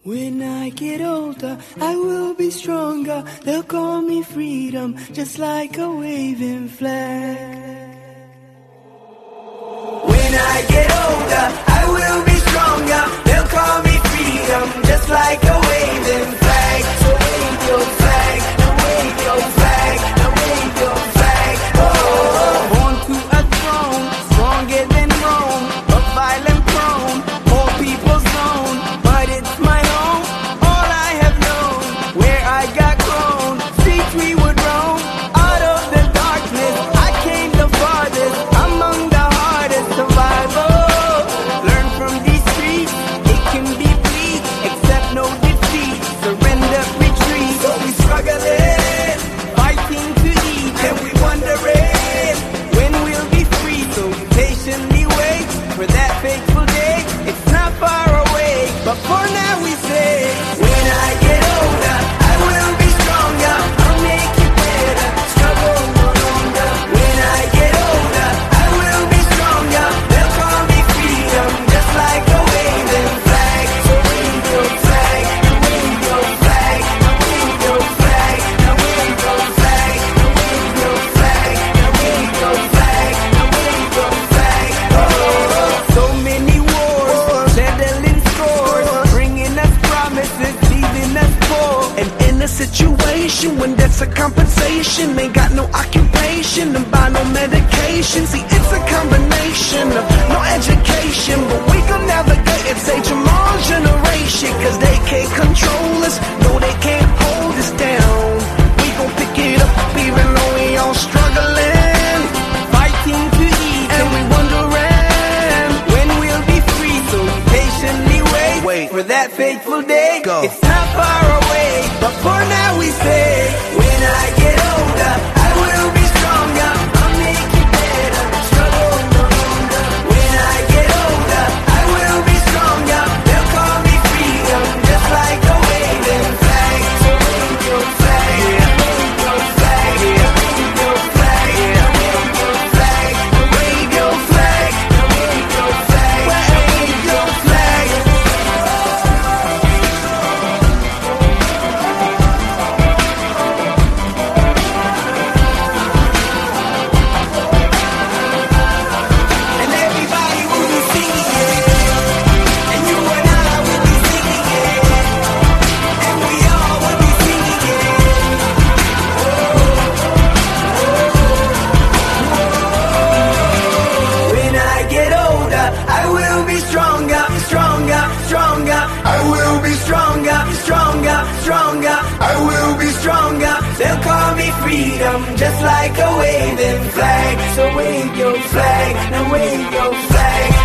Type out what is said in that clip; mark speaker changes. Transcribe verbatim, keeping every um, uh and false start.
Speaker 1: When I get older, I will be stronger. They'll call me freedom, just like a waving flag. When I get older, I will be stronger. They'll call me freedom, just like a waving flag. So wave your flag, now wave your flag, now wave your flag. Oh, born to a throne, stronger than Rome, but violent prone, all people's own. But it's my home, all I have known. Where I got grown, streets we would roam. Out of the darkness, I came the farthest. Among the hardest survival. Learn from these streets, it can be bleak. Accept no defeat, surrender, retreat. So we struggling, fighting to eat, and we wondering when we'll be free. So we patiently wait for that fateful day. It's not far away, but for now we say, when I get older, I will be stronger. I'll make it better, struggle no longer. When I get older, I will be stronger. They'll call me freedom, just like a waving flag. So wave your flag, now wave your flag, now wave your flag, now wave your flag, now wave your flag, now wave your flag, now wave your flag. Oh, so many wars, settling scores, bringing us promises, leaving us poor.
Speaker 2: And in a situation when that's a compensation, ain't got no occupation and buy no medication. See, it's a combination of no education, but we can navigate and say tomorrow's generation, cause they can't control us, no they can't hold us down. We gon' pick it up even though we all struggling,
Speaker 1: Fighting to eat,
Speaker 2: and we wondering
Speaker 1: when we'll be free. So we patiently wait,
Speaker 2: Wait.
Speaker 1: for that fateful day.
Speaker 2: Go.
Speaker 1: It's not far away, but for now we say, when I get older, I will be stronger. I'll make it better, struggle no longer. When I get older, I will be stronger. They'll call me freedom, just like a waving flag. So wave your flag, wave your flag, wave your flag, wave your flag, wave your flag, wave your flag, wave your flag. And everybody will be singing it, and you and I will be singing it, and we all will be singing it. When I get older, I will be stronger, stronger, stronger. I will be stronger, stronger, stronger. I will be stronger. They'll call me freedom, just like a waving flag. So wave your flag, now wave your flag.